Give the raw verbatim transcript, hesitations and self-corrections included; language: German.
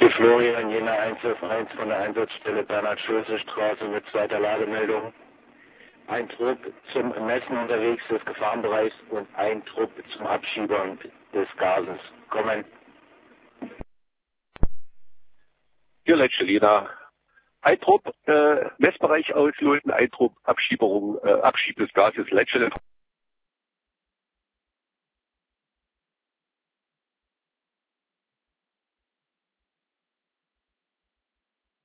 Hier Florian, Jena eins fünf eins von der Einsatzstelle Bernhard-Schulze-Straße mit zweiter Lagemeldung. Ein Trupp zum Messen unterwegs des Gefahrenbereichs und ein Trupp zum Abschiebern des Gases. Kommen. Hier letzte Jena. Ein Trupp äh, Messbereich ausloten, ein Trupp Abschieberung, äh, Abschieb des Gases. Letzte